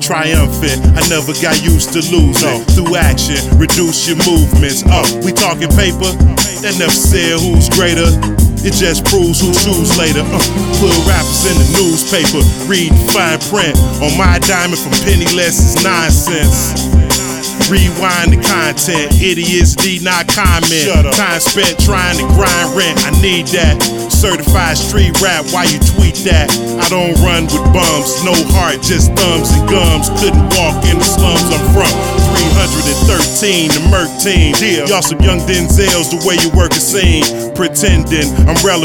triumphant. I never got used to losing. Through action, reduce your movements. We talking paper? That never said who's greater. It just proves who choose later. Put rappers in the newspaper, read fine print. On my diamond from Penniless is nonsense. Rewind the content, idiots need not comment. Time spent trying to grind rent, I need that. Certified street rap, why you tweet that? I don't run with bums, no heart, just thumbs and gums. Couldn't walk in the slums I'm from. 313, the Merc team. Y'all some young Denzels, the way you work a scene. Pretending I'm relevant.